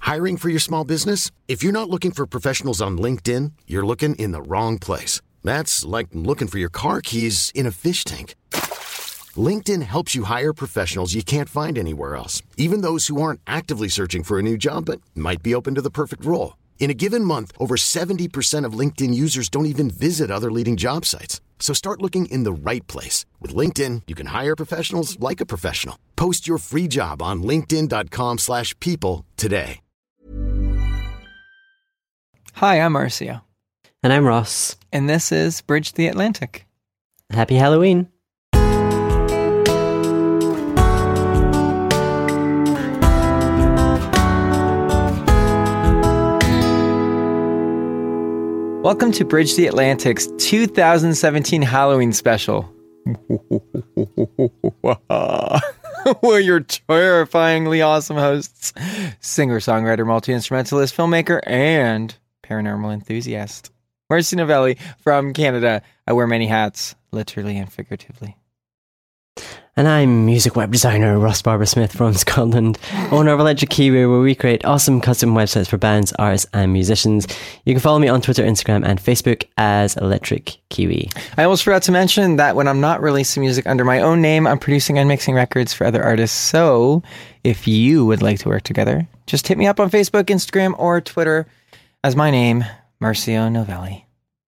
Hiring for your small business? If you're not looking for professionals on LinkedIn, you're looking in the wrong place. That's like looking for your car keys in a fish tank. LinkedIn helps you hire professionals you can't find anywhere else, even those who aren't actively searching for a new job but might be open to the perfect role. In a given month, over 70% of LinkedIn users don't even visit other leading job sites. So start looking in the right place. With LinkedIn, you can hire professionals like a professional. Post your free job on linkedin.com/people today. Hi, I'm Marcio. And I'm Ross. And this is Bridge the Atlantic. Happy Halloween. Welcome to Bridge the Atlantic's 2017 Halloween special. We're your terrifyingly awesome hosts, singer, songwriter, multi-instrumentalist, filmmaker, and paranormal enthusiast. Marcy Novelli from Canada. I wear many hats, literally and figuratively. And I'm music web designer Ross Barber-Smith from Scotland, owner of Electric Kiwi, where we create awesome custom websites for bands, artists, and musicians. You can follow me on Twitter, Instagram, and Facebook as Electric Kiwi. I almost forgot to mention that when I'm not releasing music under my own name, I'm producing and mixing records for other artists. So if you would like to work together, just hit me up on Facebook, Instagram, or Twitter as my name, Marcio Novelli.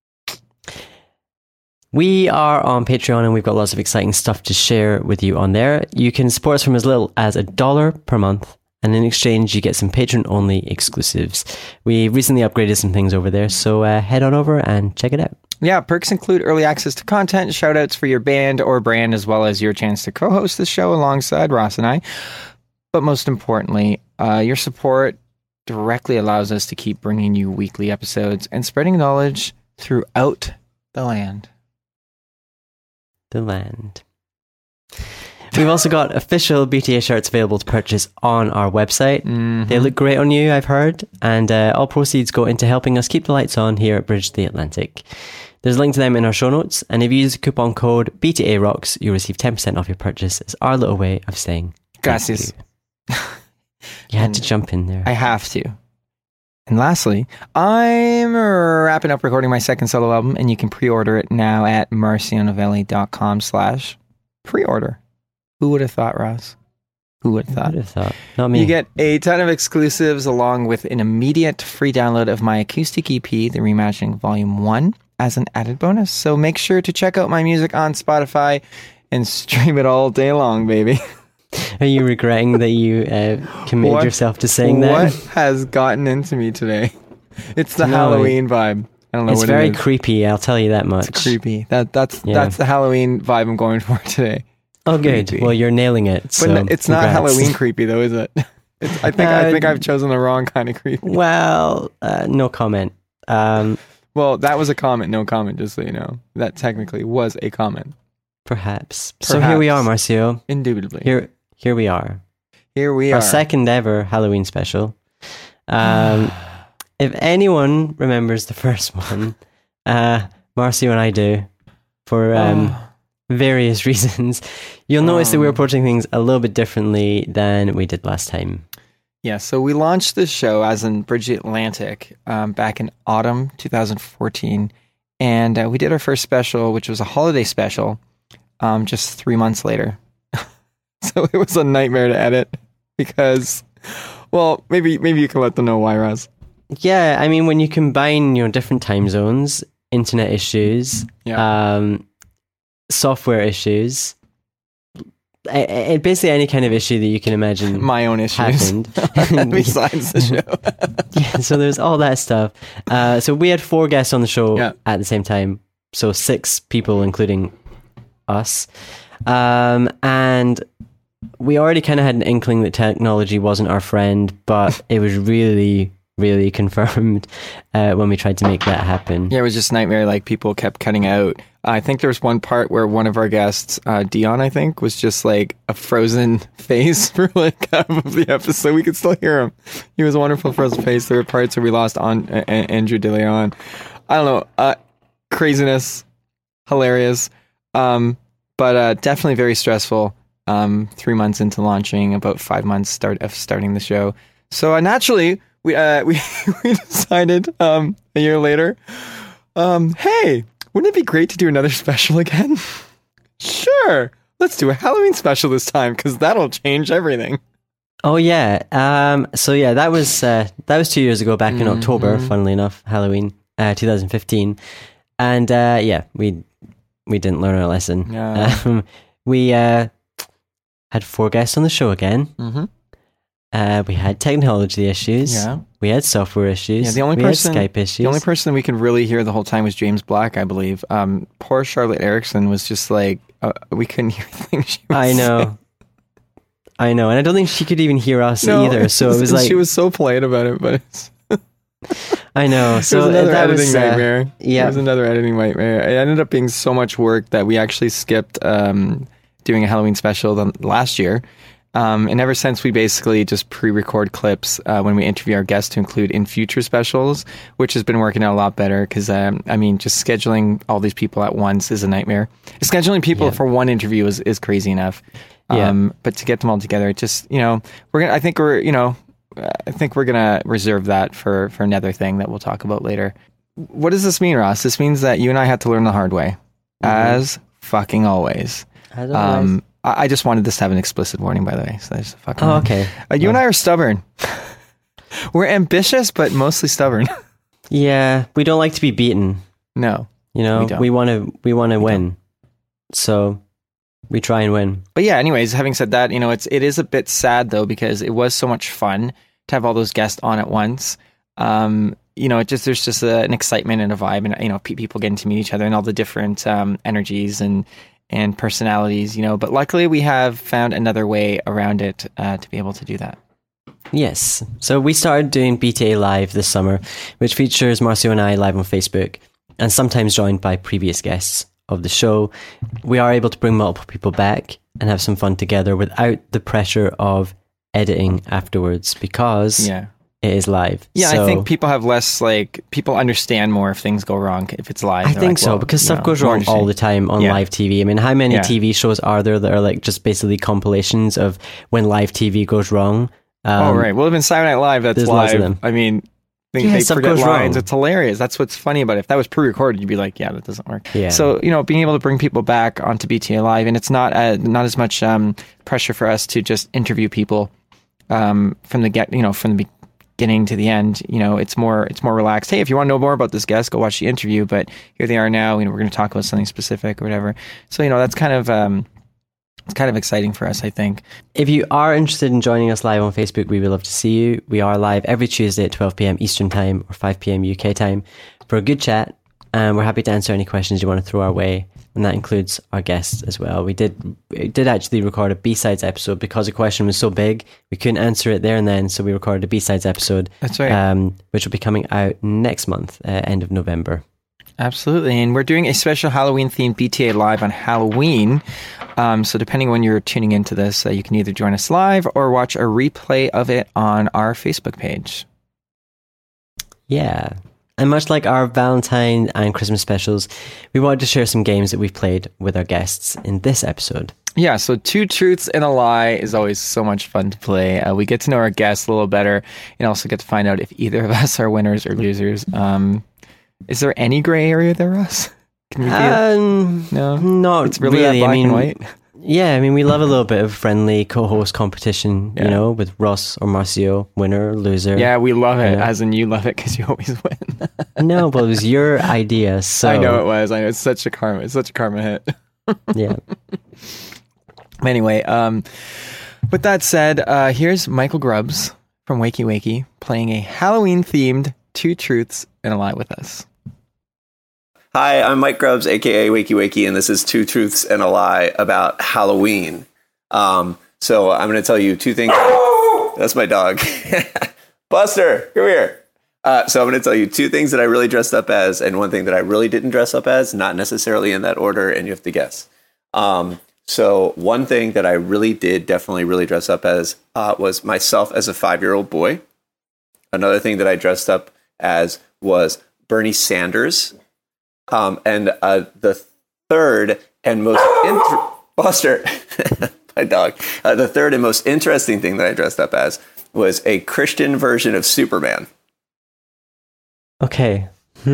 We are on Patreon and we've got lots of exciting stuff to share with you on there. You can support us from as little as $1 per month, and in exchange you get some patron-only exclusives. We recently upgraded some things over there, so head on over and check it out. Yeah, perks include early access to content, shout-outs for your band or brand, as well as your chance to co-host the show alongside Ross and I. But most importantly, your support directly allows us to keep bringing you weekly episodes and spreading knowledge throughout the land. The land. We've also got official BTA shirts available to purchase on our website. Mm-hmm. They look great on you, I've heard, and all proceeds go into helping us keep the lights on here at Bridge the Atlantic. There's a link to them in our show notes, and if you use the coupon code BTA Rocks, you'll receive 10% off your purchase. It's our little way of saying gracias. You had to jump in there. I have to. And lastly, I'm wrapping up recording my second solo album, and you can pre-order it now at marcionovelli.com/pre-order. Who would have thought, Ross? Who would have thought? Not me. You get a ton of exclusives along with an immediate free download of my acoustic EP, The Reimagining Volume 1, as an added bonus. So make sure to check out my music on Spotify and stream it all day long, baby. Are you regretting that you committed yourself to saying that? What has gotten into me today? It's the Halloween vibe. I don't know what it is. It's very creepy, I'll tell you that much. It's creepy. That's the Halloween vibe I'm going for today. Oh, good. Creepy. Well, you're nailing it. So but it's not Halloween creepy, though, is it? I think I've chosen the wrong kind of creepy. Well, no comment. Well, that was a comment, no comment, just so you know. That technically was a comment. Perhaps. So here we are, Marcio. Indubitably. Here we are. Here we are. Our second ever Halloween special. If anyone remembers the first one, Marcio and I do, for various reasons, you'll notice that we're approaching things a little bit differently than we did last time. Yeah, so we launched this show as in Bridge the Atlantic back in autumn 2014, and we did our first special, which was a holiday special, just 3 months later. So it was a nightmare to edit because, well, maybe you can let them know why, Ross. Yeah, I mean, when you combine, different time zones, internet issues, software issues, basically any kind of issue that you can imagine. My own issues. Happened. Besides the show. Yeah, so there's all that stuff. So we had 4 guests on the show at the same time. So 6 people, including us. And we already kind of had an inkling that technology wasn't our friend, but it was really, really confirmed when we tried to make that happen. Yeah, it was just nightmare. Like, people kept cutting out. I think there was one part where one of our guests, Dion, I think, was just like a frozen face for like half of the episode. We could still hear him. He was a wonderful frozen face. There were parts where we lost on Andrew De Leon. I don't know. Craziness. Hilarious. But definitely very stressful. 3 months into launching, about 5 months of starting the show. So naturally, we we decided a year later, hey, wouldn't it be great to do another special again? Sure, let's do a Halloween special this time because that'll change everything. Oh yeah. So yeah, that was 2 years ago, back in October. Funnily enough, Halloween, 2015, and yeah, we didn't learn our lesson. Yeah. We had 4 guests on the show again. We had technology issues. Yeah. We had software issues. Yeah, we had Skype issues. The only person we could really hear the whole time was James Black, I believe. Poor Charlotte Erickson was just like, we couldn't hear things she was saying. I know, and I don't think she could even hear us either. So it was like, she was so polite about it, but I know. So it was another editing nightmare. Yeah, it was another editing nightmare. It ended up being so much work that we actually skipped doing a Halloween special last year. And ever since, we basically just pre-record clips when we interview our guests to include in future specials, which has been working out a lot better because, I mean, just scheduling all these people at once is a nightmare. Scheduling people for one interview is crazy enough. But to get them all together, it just, I think we're going to reserve that for another thing that we'll talk about later. What does this mean, Ross? This means that you and I had to learn the hard way, as fucking always. As always. I just wanted this to have an explicit warning, by the way. So there's a fucking. Oh, okay. You and I are stubborn. We're ambitious, but mostly stubborn. Yeah, we don't like to be beaten. No, we want to win. So we try and win. But yeah, anyways, having said that, it is a bit sad though because it was so much fun to have all those guests on at once. There's just an excitement and a vibe, and people getting to meet each other and all the different energies and personalities, but luckily we have found another way around it to be able to do that. Yes. So we started doing BTA Live this summer, which features Marcio and I live on Facebook, and sometimes joined by previous guests of the show. We are able to bring multiple people back and have some fun together without the pressure of editing afterwards because it is live. Yeah, so, I think people have less, people understand more if things go wrong if it's live. I think so, because stuff goes wrong all the time on live TV. I mean, how many TV shows are there that are just basically compilations of when live TV goes wrong? Right. Well, even Saturday Night Live, that's live. I mean, they forget lines. Wrong. It's hilarious. That's what's funny about it. If that was pre-recorded, you'd be like, yeah, that doesn't work. Yeah. So, being able to bring people back onto BTA Live, and it's not as much pressure for us to just interview people from the beginning to the end. It's more relaxed. Hey, if you want to know more about this guest, go watch the interview, but here they are now. We're going to talk about something specific or whatever. So that's kind of it's kind of exciting for us, I think. If you are interested in joining us live on Facebook, we would love to see you. We are live every Tuesday at 12 p.m. Eastern Time or 5 p.m. UK time for a good chat, and we're happy to answer any questions you want to throw our way, and that includes our guests as well. We did actually record a B-Sides episode because the question was so big, we couldn't answer it there and then, so we recorded a B-Sides episode. That's right. Which will be coming out next month, end of November. Absolutely, and we're doing a special Halloween-themed BTA Live on Halloween. So depending when you're tuning into this, you can either join us live or watch a replay of it on our Facebook page. Yeah. And much like our Valentine and Christmas specials, we wanted to share some games that we've played with our guests in this episode. Yeah, so 2 Truths and a Lie is always so much fun to play. We get to know our guests a little better and also get to find out if either of us are winners or losers. Is there any gray area there, Russ? Can we no, not it's really. Black and white. Yeah, we love a little bit of friendly co-host competition, with Ross or Marcio, winner, loser. Yeah, we love it, as in you love it because you always win. No, but it was your idea, so... I know it was. I know, it's such a karma hit. Yeah. Anyway, with that said, here's Michael Grubbs from Wakey Wakey playing a Halloween-themed 2 Truths and a Lie with us. Hi, I'm Mike Grubbs, aka Wakey Wakey, and this is 2 Truths and a Lie about Halloween. So I'm going to tell you 2 things. That's my dog. Buster, come here. So I'm going to tell you 2 things that I really dressed up as and 1 thing that I really didn't dress up as, not necessarily in that order, and you have to guess. So 1 thing that I really did definitely really dress up as was myself as a 5-year-old boy. Another thing that I dressed up as was Bernie Sanders. And the third and most Buster, my dog. The third and most interesting thing that I dressed up as was a Christian version of Superman. Okay.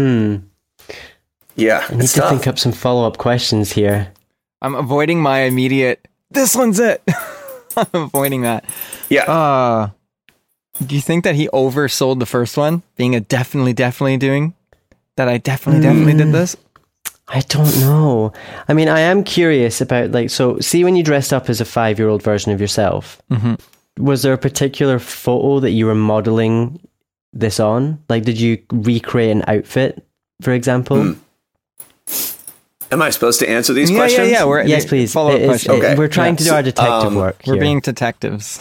Yeah, I need to think up some follow-up questions here. I'm avoiding my immediate, this one's it. I'm avoiding that. Yeah. Do you think that he oversold the first one, being a definitely doing that? I definitely did this. I don't know. I mean, I am curious about, like, so see when you dressed up as a 5-year-old version of yourself, was there a particular photo that you were modeling this on? Like, did you recreate an outfit, for example? Am I supposed to answer these questions? Yeah. Yes, please. Follow-up question. Okay. We're trying to do our detective work here. We're being detectives.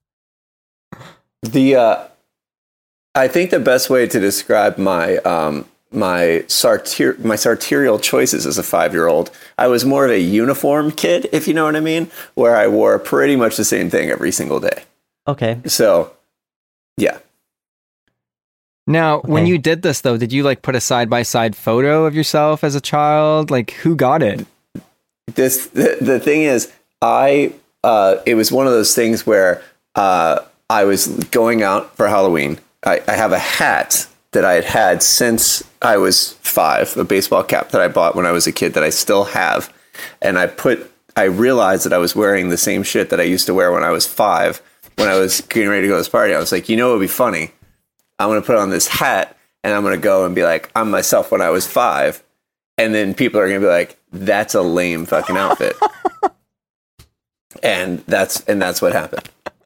I think the best way to describe my my sartorial choices as a 5-year-old, I was more of a uniform kid, if you know what I mean, where I wore pretty much the same thing every single day. Okay. So, yeah. Now, when you did this, though, did you like put a side-by-side photo of yourself as a child? Like, who got it? The thing is, it was one of those things where I was going out for Halloween. I have a hat that I had had since I was 5, a baseball cap that I bought when I was a kid that I still have. And I realized that I was wearing the same shit that I used to wear when I was 5, when I was getting ready to go to this party. I was like, you know what would be funny? I'm going to put on this hat and I'm going to go and be like, I'm myself when I was 5. And then people are going to be like, that's a lame fucking outfit. and that's what happened.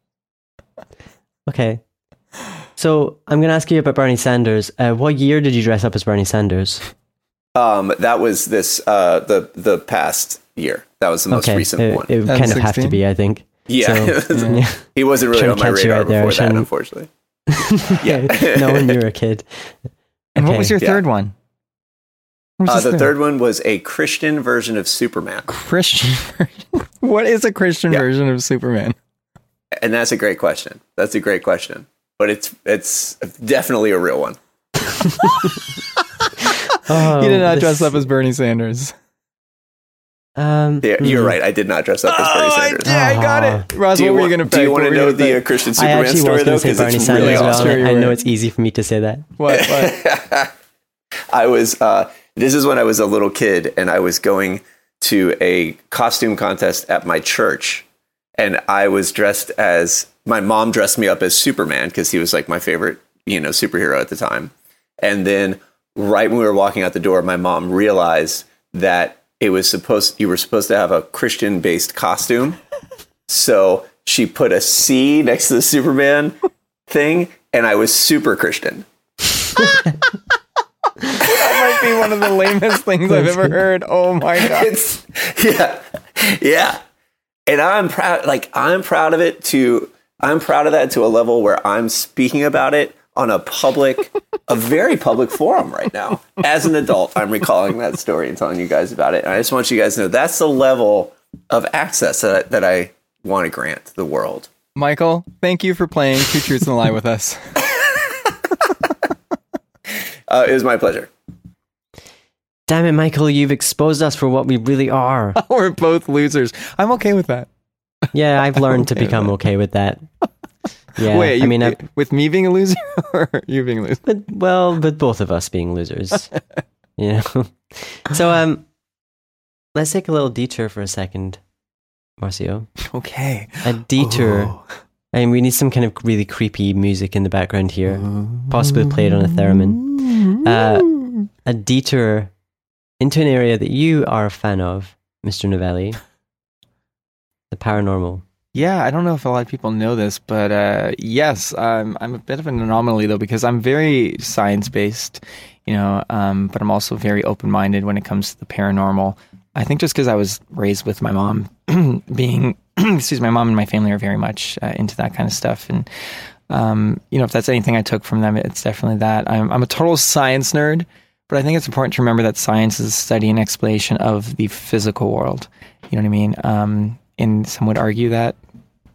Okay. So I'm going to ask you about Bernie Sanders. What year did you dress up as Bernie Sanders? That was the past year. That was the most recent one. It would kind of have to be, I think. Yeah. So, he wasn't really on my radar before that, unfortunately. No, when you were a kid. And what was your third one? The third one was a Christian version of Superman. Christian version? What is a Christian version of Superman? And that's a great question. But it's definitely a real one. You did not dress up as Bernie Sanders. You're right. I did not dress up as Bernie Sanders. I got it. Ross, what were you going to pick? Do you want to know the Christian Superman story, though? Because Bernie it's Sanders really awesome. I know it's easy for me to say that. What? I was, this is when I was a little kid, and I was going to a costume contest at my church, and I was dressed as, my mom dressed me up as Superman, because he was like my favorite, superhero at the time. And then right when we were walking out the door, my mom realized that you were supposed to have a Christian-based costume. So she put a C next to the Superman thing, and I was super Christian. That might be one of the lamest things I've ever heard. Oh my God. Yeah. And I'm proud of it I'm proud of that to a level where I'm speaking about it on a very public forum right now. As an adult, I'm recalling that story and telling you guys about it. And I just want you guys to know that's the level of access that I want to grant the world. Michael, thank you for playing Two Truths and a Lie with us. It was my pleasure. Damn it, Michael, you've exposed us for what we really are. We're both losers. I'm okay with that. Yeah, I've learned to become okay with that. Yeah, Wait, with me being a loser or you being a loser? But both of us being losers. So, let's take a little detour for a second, Marcio. Okay. A detour. Oh. And we need some kind of really creepy music in the background here, possibly played on a theremin. A detour into an area that you are a fan of, Mr. Novelli, the paranormal. Yeah, I don't know if a lot of people know this, but yes, I'm a bit of an anomaly though, because I'm very science-based, but I'm also very open-minded when it comes to the paranormal. I think just because I was raised with my mom being, my mom and my family are very much into that kind of stuff. And, if that's anything I took from them, it's definitely that. I'm a total science nerd, but I think it's important to remember that science is a study and explanation of the physical world. You know what I mean? And some would argue that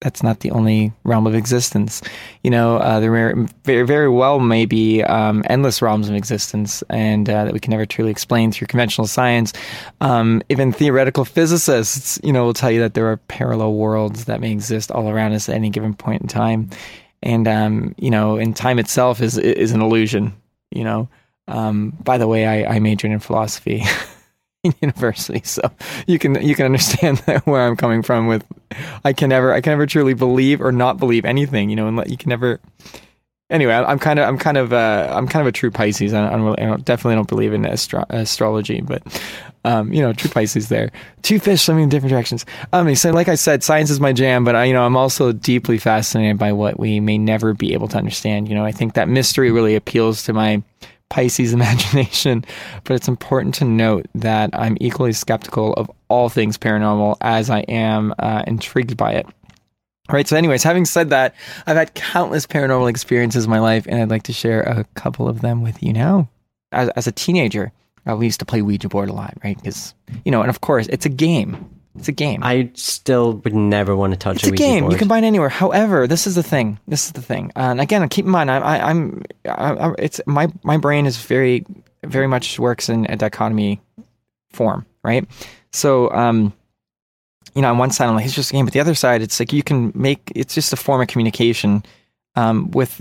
that's not the only realm of existence. There very, very well may be endless realms of existence, and that we can never truly explain through conventional science. Even theoretical physicists, will tell you that there are parallel worlds that may exist all around us at any given point in time. And, and time itself is an illusion, By the way, I majored in philosophy in university, so you can understand where I'm coming from with, I can never truly believe or not believe anything, and you can never. Anyway, I'm kind of a true Pisces. I definitely don't believe in astrology, but true Pisces there. Two fish swimming in different directions. So like I said, science is my jam, but I'm also deeply fascinated by what we may never be able to understand. I think that mystery really appeals to my Pisces imagination, but it's important to note that I'm equally skeptical of all things paranormal as I am intrigued by it. All right, so anyways, having said that, I've had countless paranormal experiences in my life, and I'd like to share a couple of them with you now. As a teenager, we used to play Ouija board a lot, right? Because, and of course, it's a game. It's a game. I still would never want to touch a Ouija board. It's a game. You can buy it anywhere. However, this is the thing. And again, keep in mind, my brain is very, very much works in a dichotomy form, right? So, on one side, I'm like, it's just a game, but the other side, it's like it's just a form of communication with,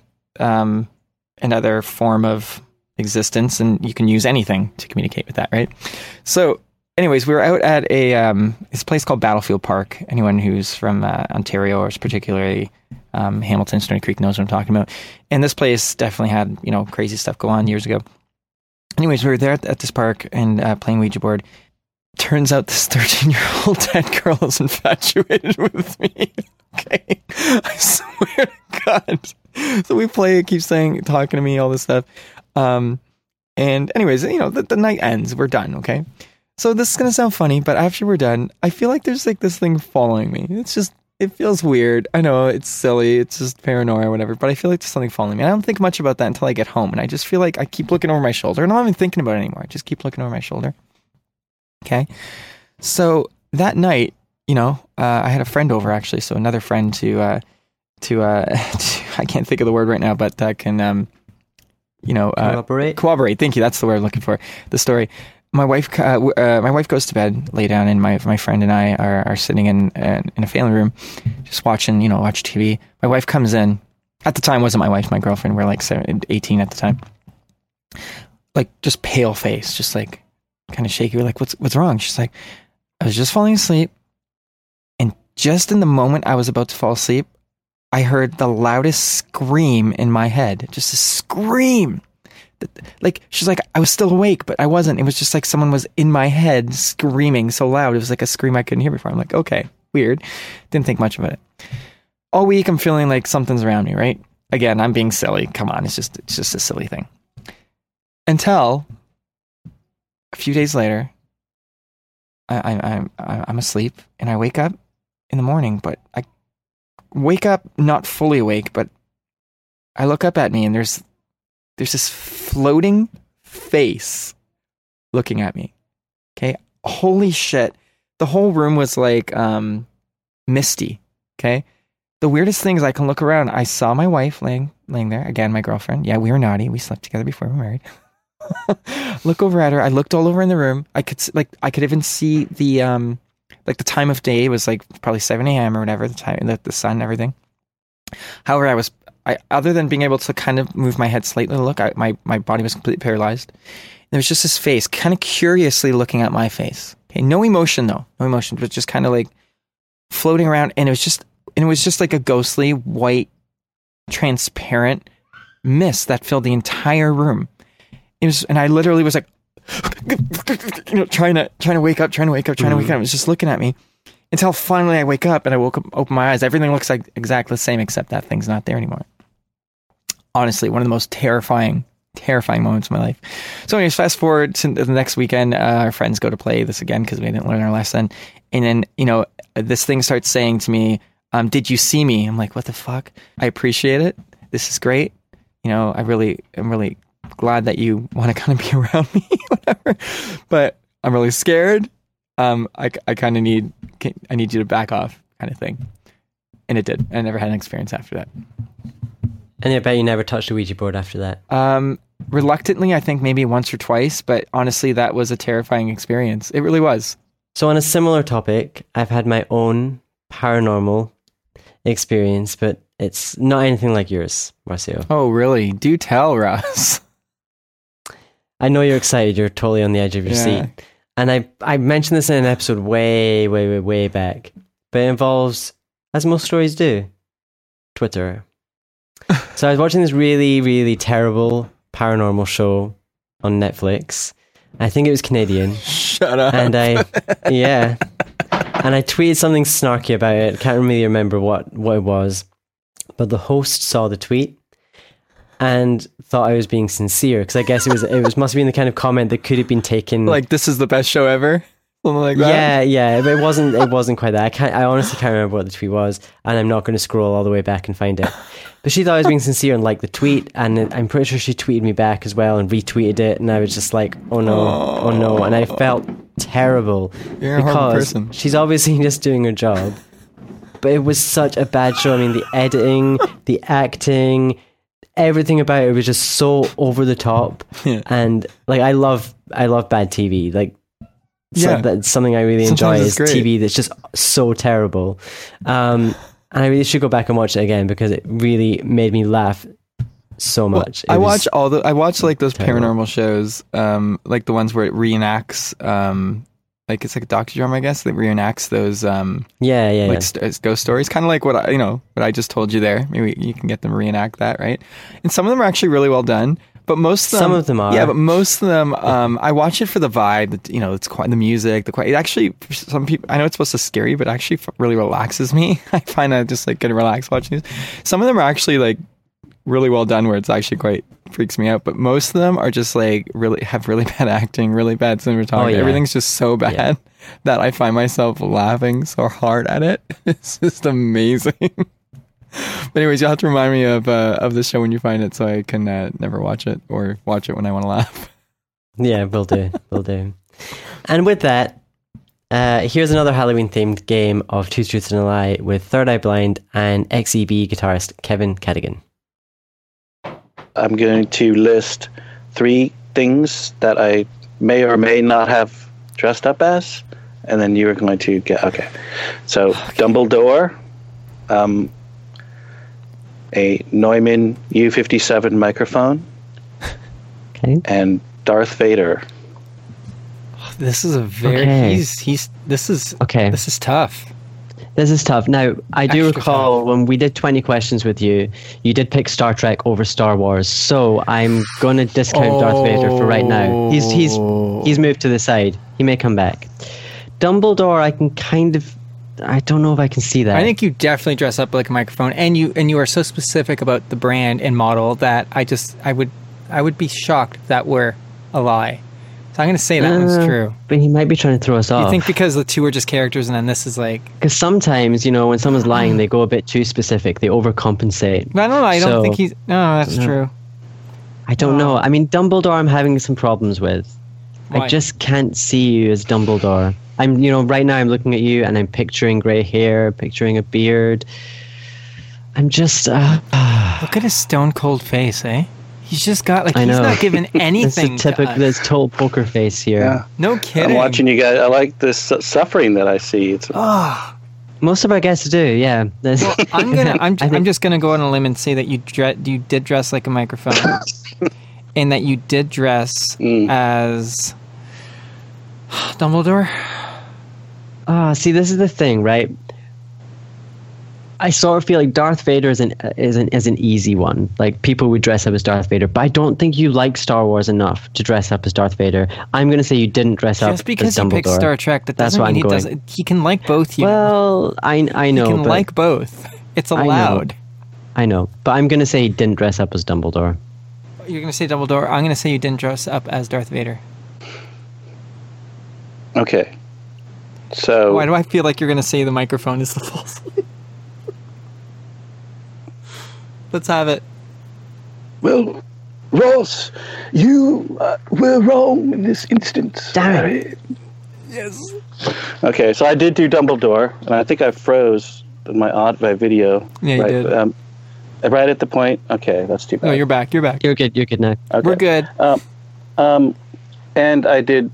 another form of existence, and you can use anything to communicate with that, right? So, anyways, we were out at this place called Battlefield Park. Anyone who's from Ontario, or particularly Hamilton, Stoney Creek, knows what I'm talking about. And this place definitely had, crazy stuff go on years ago. Anyways, we were there at this park and playing Ouija board. Turns out this 13-year-old dead girl is infatuated with me. Okay. I swear to God. So we play, it keeps talking to me, all this stuff. And anyways, the night ends. We're done, okay? So this is going to sound funny, but after we're done, I feel like there's like this thing following me. It feels weird. I know, it's silly. It's just paranoia or whatever, but I feel like there's something following me. I don't think much about that until I get home. And I just feel like I keep looking over my shoulder. And I'm not even thinking about it anymore. I just keep looking over my shoulder. Okay. So that night, I had a friend over actually. So another friend to I can't think of the word right now, but can, corroborate. Thank you. That's the word I'm looking for. The story. My wife goes to bed, lay down, and my friend and I are sitting in a family room, just watching, watch TV. My wife comes in. At the time, wasn't my wife, my girlfriend. We're like 18 at the time. Like just pale face, just like kind of shaky. We're like, what's wrong? She's like, I was just falling asleep, and just in the moment I was about to fall asleep, I heard the loudest scream in my head. Just a scream. Like, she's like, I was still awake, but I wasn't. It was just like someone was in my head screaming so loud. It was like a scream I couldn't hear before. I'm like, okay, weird. Didn't think much about it. All week I'm feeling like something's around me, right? Again, I'm being silly. Come on, it's just a silly thing. Until a few days later, I'm asleep and I wake up in the morning, but I wake up not fully awake, but I look up at me and there's this floating face looking at me. Okay. Holy shit. The whole room was like misty. Okay. The weirdest thing is I can look around. I saw my wife laying there. Again, my girlfriend. Yeah, we were naughty. We slept together before we were married. Look over at her. I looked all over in the room. I could even see the the time of day. It was like probably 7 a.m. or whatever, the time, the sun and everything. However, other than being able to kind of move my head slightly to look, my body was completely paralyzed. There was just this face kind of curiously looking at my face. Okay, no emotion though. No emotion, but just kind of like floating around. And it was just like a ghostly white transparent mist that filled the entire room. And I literally was like, trying to wake up. It was just looking at me until finally I wake up and I open my eyes. Everything looks like exactly the same, except that thing's not there anymore. Honestly, one of the most terrifying moments of my life. So anyways, fast forward to the next weekend, our friends go to play this again because we didn't learn our lesson. And then, this thing starts saying to me, did you see me? I'm like, what the fuck? I appreciate it. This is great. I'm really glad that you want to kind of be around me, whatever. But I'm really scared. I kind of need you to back off, kind of thing. And it did. I never had an experience after that. And I bet you never touched a Ouija board after that. Reluctantly, I think maybe once or twice, but honestly, that was a terrifying experience. It really was. So on a similar topic, I've had my own paranormal experience, but it's not anything like yours, Marcio. Oh, really? Do tell, Ross. I know you're excited. You're totally on the edge of your seat. And I mentioned this in an episode way back, but it involves, as most stories do, Twitter. So I was watching this really, really terrible paranormal show on Netflix. I think it was Canadian. Shut up. And I tweeted something snarky about it. Can't really remember what it was. But the host saw the tweet and thought I was being sincere, because I guess it must have been the kind of comment that could have been taken like, this is the best show ever? Something like that? Yeah, but it wasn't quite that. I honestly can't remember what the tweet was, and I'm not going to scroll all the way back and find it. But she thought I was being sincere and liked the tweet, and I'm pretty sure she tweeted me back as well and retweeted it, and I was just like, oh no, and I felt terrible. You're a horrible person. She's obviously just doing her job. But it was such a bad show. I mean, the editing, the acting, everything about it was just so over the top. Yeah. And like, I love bad TV. Like, that's something I really enjoy is TV that's just so terrible. And I really should go back and watch it again, because it really made me laugh so much. I watch like those paranormal shows, like the ones where it reenacts, like it's like a docudrama, I guess, that reenacts those ghost stories, kind of like what I just told you there. Maybe you can get them to reenact that, right? And some of them are actually really well done, but most of them, some of them are. Yeah, but most of them, I watch it for the vibe. It's quite the music, the quiet. It actually, for some people, I know it's supposed to scare you, but it actually really relaxes me. I find I just like get relaxed watching these. Some of them are actually like really well done, where it's actually quite freaks me out, but most of them are just like really bad acting, really bad cinematography. Everything's just so bad that I find myself laughing so hard at it. It's just amazing. But anyways, you'll have to remind me of the show when you find it, so I can never watch it, or watch it when I want to laugh. Yeah, will do. And with that, here's another Halloween themed game of Two Truths and a Lie with Third Eye Blind and XEB guitarist Kevin Cadigan. I'm going to list 3 things that I may or may not have dressed up as, and then you are going to get... Okay. So, Dumbledore, a Neumann U57 microphone, and Darth Vader. This is a very... This is tough. This is tough. Now, I do recall when we did 20 questions with you, you did pick Star Trek over Star Wars. So I'm going to discount Darth Vader for right now. He's moved to the side. He may come back. Dumbledore, I don't know if I can see that. I think you definitely dress up like a microphone, and you are so specific about the brand and model that I would be shocked if that were a lie. So I'm going to say that one's true. But he might be trying to throw us off. You think because the two are just characters and then this is like... Because sometimes, when someone's lying, they go a bit too specific. They overcompensate. But I don't know. I don't think he's... No, that's true. I don't know. I mean, Dumbledore I'm having some problems with. Why? I just can't see you as Dumbledore. I'm, right now I'm looking at you and I'm picturing grey hair, picturing a beard. I'm just... Look at his stone cold face, eh? He's just got he's not given anything. It's typical, this total poker face here. Yeah. No kidding. I'm watching you guys. I like this suffering that I see. It's most of our guests do, yeah. Well, I'm just gonna go on a limb and say that you did dress like a microphone, and that you did dress as Dumbledore. See, this is the thing, right? I sort of feel like Darth Vader is an easy one. Like, people would dress up as Darth Vader, but I don't think you like Star Wars enough to dress up as Darth Vader. I'm going to say you didn't dress up as Dumbledore. Just because he picked Star Trek, doesn't mean he doesn't. He can like both. Well, I know. He can like both. It's allowed. I know, but I'm going to say he didn't dress up as Dumbledore. You're going to say Dumbledore. I'm going to say you didn't dress up as Darth Vader. Okay. So... Why do I feel like you're going to say the microphone is the false one? Let's have it. Well, Ross, you were wrong in this instance. Damn it. Yes. Okay, so I did do Dumbledore, and I think I froze my audio video. Yeah, you right, did. Right at the point. Okay, that's too bad. No, you're back. You're back. You're good. You're good now. Okay. We're good. And I did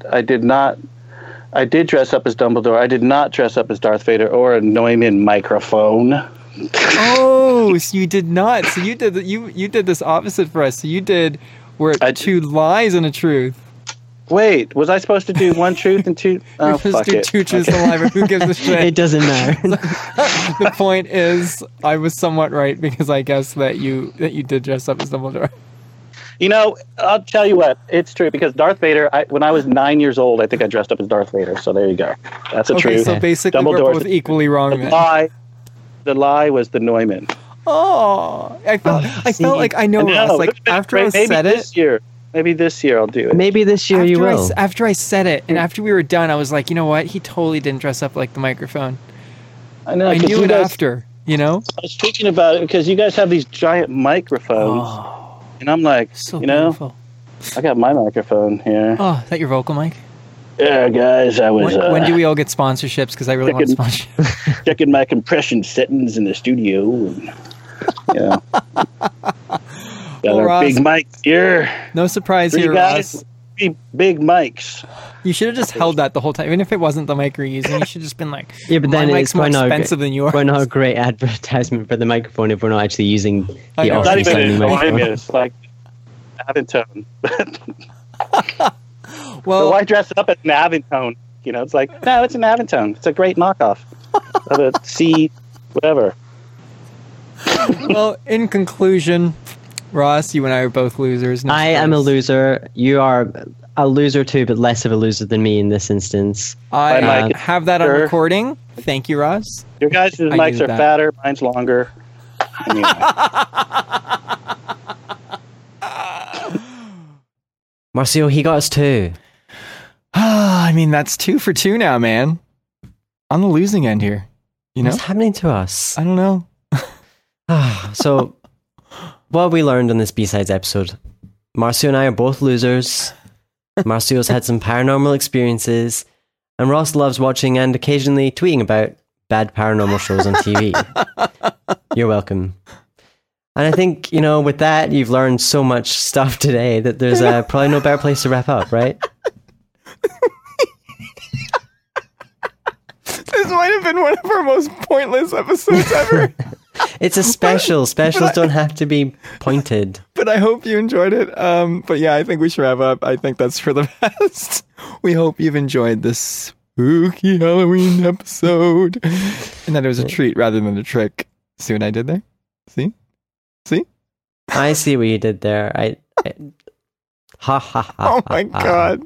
dress up as Dumbledore. I did not dress up as Darth Vader or a Neumann microphone. Oh, so you did not. So you did you did this opposite for us. So you did two lies and a truth. Wait, was I supposed to do one truth and two? Oh, You're supposed fuck to do it. two truths and a lie, but who gives a shit? It doesn't matter. The point is, I was somewhat right because I guessed that you did dress up as Dumbledore. You know, I'll tell you what, it's true because Darth Vader. When I was 9 years old, I think I dressed up as Darth Vader. So there you go. That's a Okay, truth. so basically we're both equally wrong then. The lie was the Neumann. Oh, I felt like I know Ross. Like after I said it. Maybe this year I'll do it. Maybe this year you will. After I said it, and after we were done, I was like, you know what? He totally didn't dress up like the microphone. I know. I knew it after, you know? I was thinking about it because you guys have these giant microphones. And I'm like, So beautiful. I got my microphone here. Oh, is that your vocal mic? Yeah, guys, I was... When do we all get sponsorships? Because I really want sponsorship. Checking my compression settings in the studio. And, got our Ross, big mics here. No surprise here, guys. Ross. Big mics. You should have just held that the whole time, even if it wasn't the mic you're using. You should have just been like, yeah, but then my it's mic's more expensive than yours. We're not a great advertisement for the microphone if we're not actually using the Not even sounding microphone. It's like Aventone. Well, so why dress it up as an Aventone? You know, it's like, no, it's an Aventone. It's a great knockoff of a C, whatever. Well, in conclusion, Ross, you and I are both losers. No I am a loser. You are a loser too, but less of a loser than me in this instance. I have that on recording. Thank you, Ross. Your guys' mics are fatter, mine's longer. Anyway. Marcio, he got us 2. I mean, that's 2 for 2 now, man. On the losing end here. You know? What's happening to us? I don't know. So, what we learned on this B-Sides episode, Marcio and I are both losers. Marcio's had some paranormal experiences, and Ross loves watching and occasionally tweeting about bad paranormal shows on TV. You're welcome. And I think, with that, you've learned so much stuff today that there's probably no better place to wrap up, right? This might have been one of our most pointless episodes ever. It's a special. Specials don't have to be pointed. But I hope you enjoyed it. But yeah, I think we should wrap up. I think that's for the best. We hope you've enjoyed this spooky Halloween episode. And that it was a treat rather than a trick. See what I did there? See? I see what you did there. Ha ha ha. Oh my God.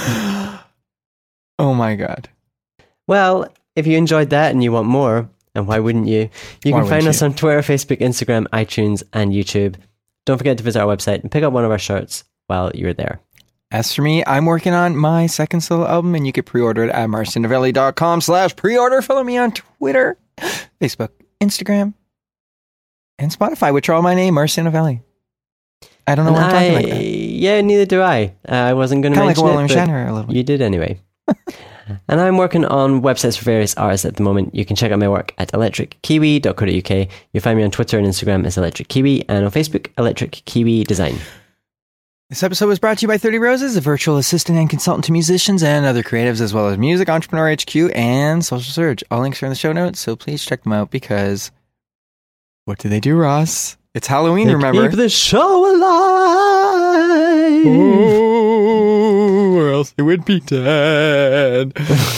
Oh my God. Well, if you enjoyed that and you want more, and why wouldn't you? You can find us on Twitter, Facebook, Instagram, iTunes, and YouTube. Don't forget to visit our website and pick up one of our shirts while you're there. As for me, I'm working on my second solo album, and you can pre-order it at marcinovelli.com/pre-order. Follow me on Twitter, Facebook, Instagram, and Spotify, which are all my name, Marcin Novelli. I don't know why I'm talking like that. Yeah, neither do I. I wasn't going to mention like it, but a little bit. You did anyway. And I'm working on websites for various artists at the moment. You can check out my work at electrickiwi.co.uk. You'll find me on Twitter and Instagram as Electric Kiwi, and on Facebook, Electric Kiwi Design. This episode was brought to you by 30 Roses, a virtual assistant and consultant to musicians and other creatives, as well as Music Entrepreneur HQ and Social Surge. All links are in the show notes, so please check them out because what do they do, Ross? It's Halloween, remember? Keep the show alive! Oh, or else it would be dead.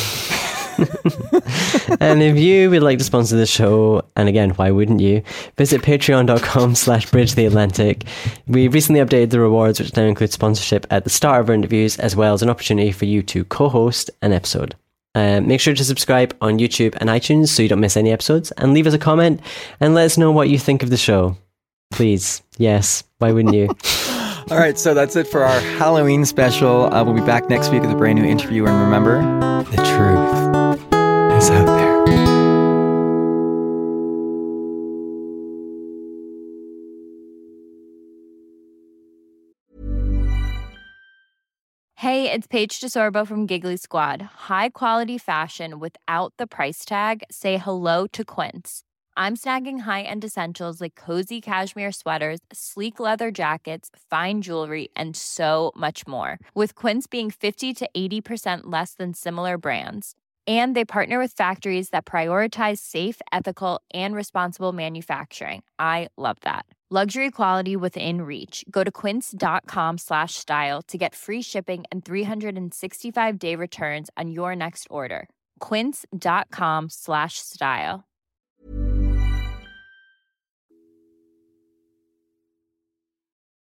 And if you would like to sponsor the show, and again, why wouldn't you, visit patreon.com/bridgetheatlantic. We recently updated the rewards, which now include sponsorship at the start of our interviews, as well as an opportunity for you to co-host an episode. Make sure to subscribe on YouTube and iTunes so you don't miss any episodes, and leave us a comment and let us know what you think of the show. Please. Yes. Why wouldn't you? All right, so that's it for our Halloween special. We'll be back next week with a brand new interview, and remember, the truth is out there. Hey, it's Paige DeSorbo from Giggly Squad. High quality fashion without the price tag. Say hello to Quince. I'm snagging high-end essentials like cozy cashmere sweaters, sleek leather jackets, fine jewelry, and so much more. With Quince being 50 to 80% less than similar brands. And they partner with factories that prioritize safe, ethical, and responsible manufacturing. I love that. Luxury quality within reach. Go to quince.com/style to get free shipping and 365-day returns on your next order. Quince.com/style.